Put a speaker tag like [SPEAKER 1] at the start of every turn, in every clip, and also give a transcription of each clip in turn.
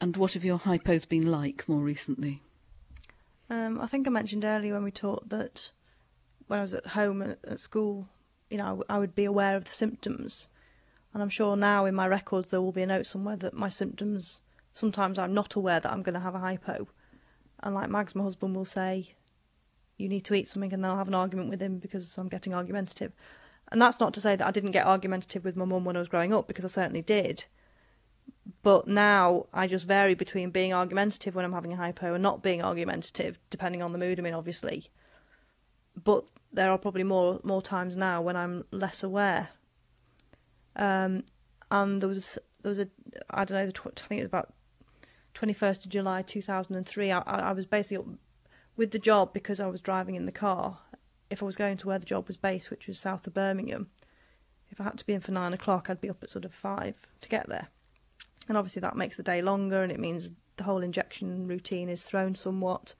[SPEAKER 1] And what have your hypos been like more recently?
[SPEAKER 2] I think I mentioned earlier when we talked that when I was at home and at school, I would be aware of the symptoms. And I'm sure now in my records there will be a note somewhere that my symptoms, sometimes I'm not aware that I'm going to have a hypo. And like Mags, my husband, will say, you need to eat something, and then I'll have an argument with him because I'm getting argumentative. And that's not to say that I didn't get argumentative with my mum when I was growing up, because I certainly did. But now I just vary between being argumentative when I'm having a hypo and not being argumentative, depending on the mood I'm in, obviously. But there are probably more times now when I'm less aware. And there was a, I don't know, I think it was about 21st of July 2003. I was basically with the job, because I was driving in the car. If I was going to where the job was based, which was south of Birmingham, if I had to be in for 9 o'clock, I'd be up at sort of 5 to get there. And obviously that makes the day longer, and it means the whole injection routine is thrown somewhat.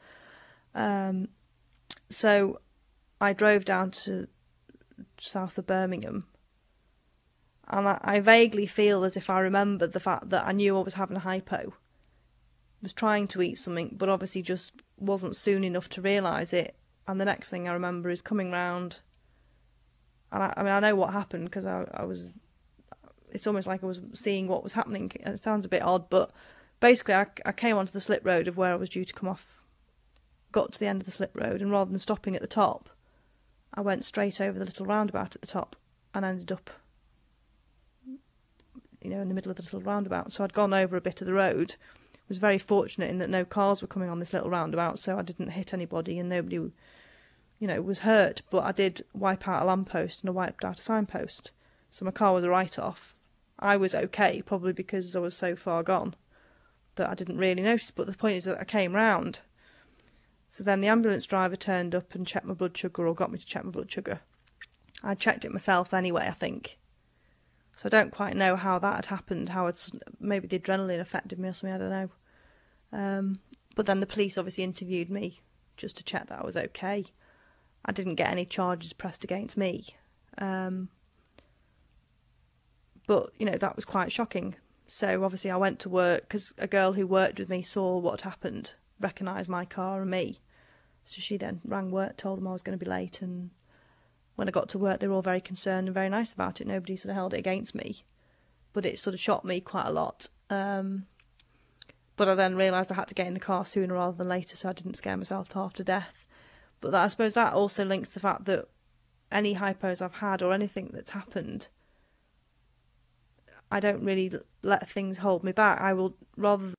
[SPEAKER 2] So I drove down to south of Birmingham, and I vaguely feel as if I remembered the fact that I knew I was having a hypo, was trying to eat something, but obviously just wasn't soon enough to realise it. And the next thing I remember is coming round, and I know what happened, because I was, it's almost like I was seeing what was happening. It sounds a bit odd, but basically I came onto the slip road of where I was due to come off, got to the end of the slip road, and rather than stopping at the top, I went straight over the little roundabout at the top and ended up, in the middle of the little roundabout. So I'd gone over a bit of the road, was very fortunate in that no cars were coming on this little roundabout, so I didn't hit anybody and nobody, was hurt. But I did wipe out a lamppost and I wiped out a signpost. So my car was a write-off. I was okay, probably because I was so far gone that I didn't really notice. But the point is that I came round. So then the ambulance driver turned up and checked my blood sugar, or got me to check my blood sugar. I checked it myself anyway, I think. So I don't quite know how that had happened, maybe the adrenaline affected me or something, I don't know. But then the police obviously interviewed me just to check that I was okay. I didn't get any charges pressed against me. But, that was quite shocking. So obviously I went to work, because a girl who worked with me saw what had happened, recognised my car and me. So she then rang work, told them I was going to be late, and when I got to work they were all very concerned and very nice about it. Nobody sort of held it against me. But it sort of shocked me quite a lot. But I then realised I had to get in the car sooner rather than later, so I didn't scare myself half to death. But I suppose that also links to the fact that any hypos I've had, or anything that's happened, I don't really let things hold me back. I will, rather